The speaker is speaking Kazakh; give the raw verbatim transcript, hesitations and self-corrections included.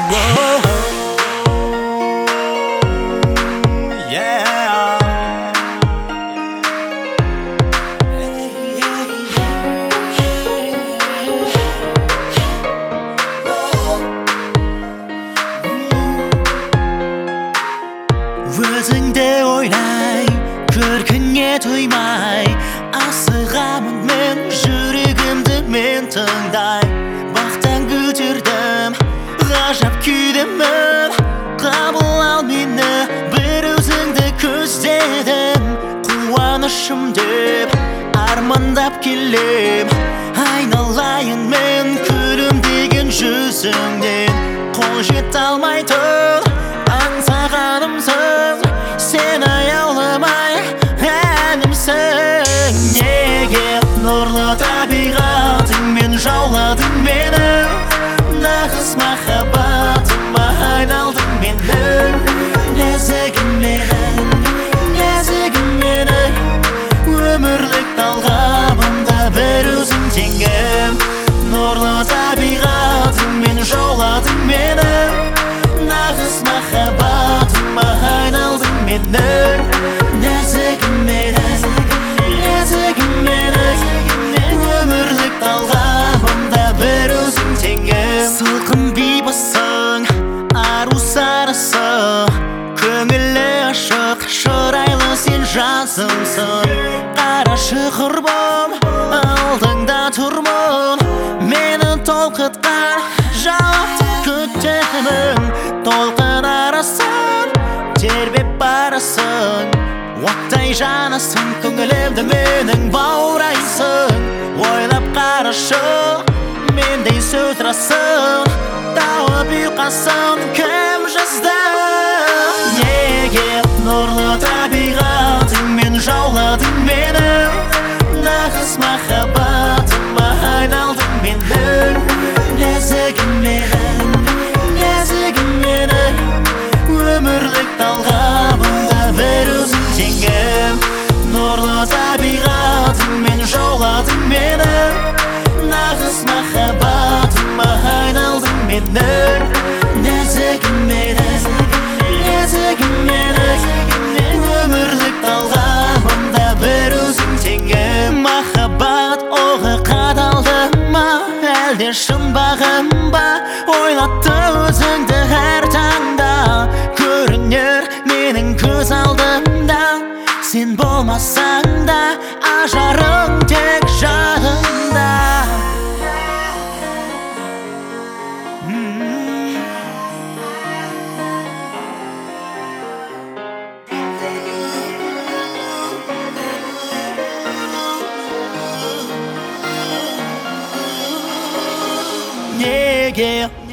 Өзіңді ойлай, көркіңе тоймай, асығамын мен, жүрегімді мен тыңдай. Бақтан көтердім, ғажап күйдемін, қабыл ал мені, бір өзіңді көздедім. Қуанышым деп, армандап келем, айналайын мен күлімдеген жүзіңнен. Қол жете алмайтын аңсағанымсың, сен аяуламай әнімсің. Неге нұрлы табиғатыңмен жауладың мені, нағыз махаббатыма айналдың менің. Нәзігім менің, нәзігім менің, өмірлік талғамымда бір өзің теңім. Нұрлы табиғатыңмен жауладың мені, нағыз махаббатыма айналдың менің. Нәзігім менің, нәзігім менің, өмірлік талғамымда бір өзің теңім. Сылқын бейбасың, ару сарысың, көңілі ашық, шырайлы сен жасымсың. Қарашы құрбым, алдыңда тұрмын, мені толқытқан жауапты күтемін. Толқын арасың, тербеп барасың, оттай жанасың, көңілімді менің баурайсың. Ойлап қарашы, мендей сөз расын, тауып ұйқасын кім жазды? Неге нұрлы табиғатыңмен жауладың мені, нағыз махаббатыма айналдың менің. Нәзігім менің, нәзігім менің, өмірлік талғамымда бір өзің теңім. Нұрлы табиғатыңмен жауладың мені, нағыз махаббатыма айналдың менің. Нәзігім менің, нәзігім менің, өмірлік талғамымда бір өзің теңім. Махаббат оғы қадалды ма, әлде шын бағым ба, ойлатты өзіңді әр таңда. Көрінер менің көз алдымда, сен болмасаң да, ажарың тек жадымда. Неге